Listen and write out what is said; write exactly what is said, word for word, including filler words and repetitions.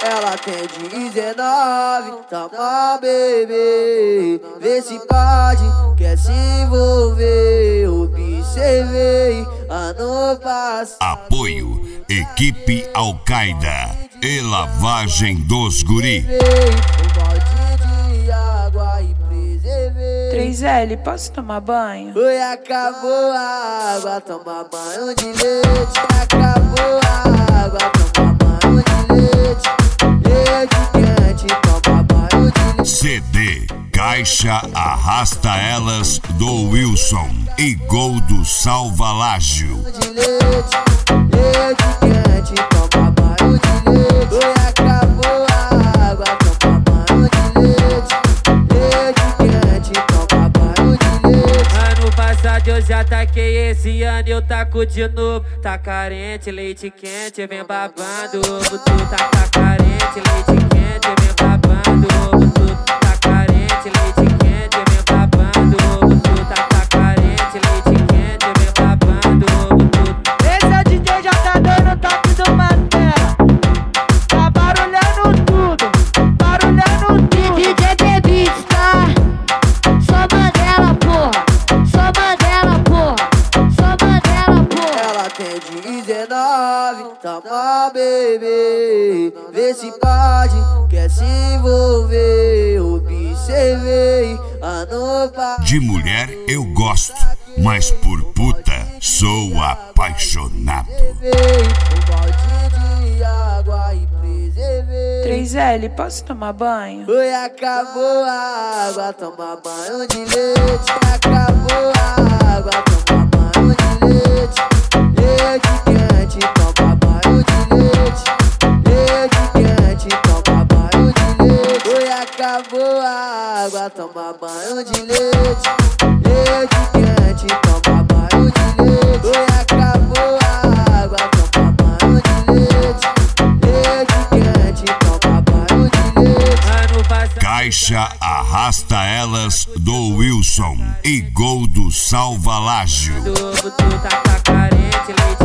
Ela tem dezenove, toma bebê, vê se pode, quer se envolver. Observei ano passado. Apoio Equipe Al-Qaeda e Lavagem dos Guri. Um balde de água e preservei. três L, posso tomar banho? Oi, acabou a água, toma banho de leite. Acabou a água, toma banho de leite. Leite quente, toma banho de leite. C D Caixa Arrasta Elas do Wilson e Gol do Salvalágio. De leite, leite quente, toma banho de leite. Oi, acabou a água, toma banho de leite. Leite quente, toma banho de leite. Ano passado eu já taquei, esse ano eu taco de novo. Tá carente, leite quente, vem babando. Tu tá, tá carente, leite quente, vem babando. Tu tá carente, leite quente, vem babando. Tu tá, tá carente, leite quente, vem babando. Esse é o D J já tá dando toque do Mantela. Tá barulhando tudo, barulhando tudo. D J The Beats, tá? Só Mandela, porra. Só Mandela, porra. Só Mandela, porra. Ela tem dezenove, toma bebê, vê se pode, quer se envolver. Observei ano passado. De mulher eu gosto, mas por puta sou apaixonado. Um balde de água e preservei. três L, posso tomar banho? Oi, acabou a água, toma banho de leite. Acabou a água, toma banho de leite. Leite quente, toma banho de leite. Leite quente, toma banho de leite. Oi, acabou a água, toma banho de leite. Leite quente, toma banho de leite. Oi, acabou a água, toma banho de leite. Leite quente, toma banho de leite. Ano passado Caixa Arrasta Elas do Wilson e Gol do Salvalágio. tu tá, tá carente, leite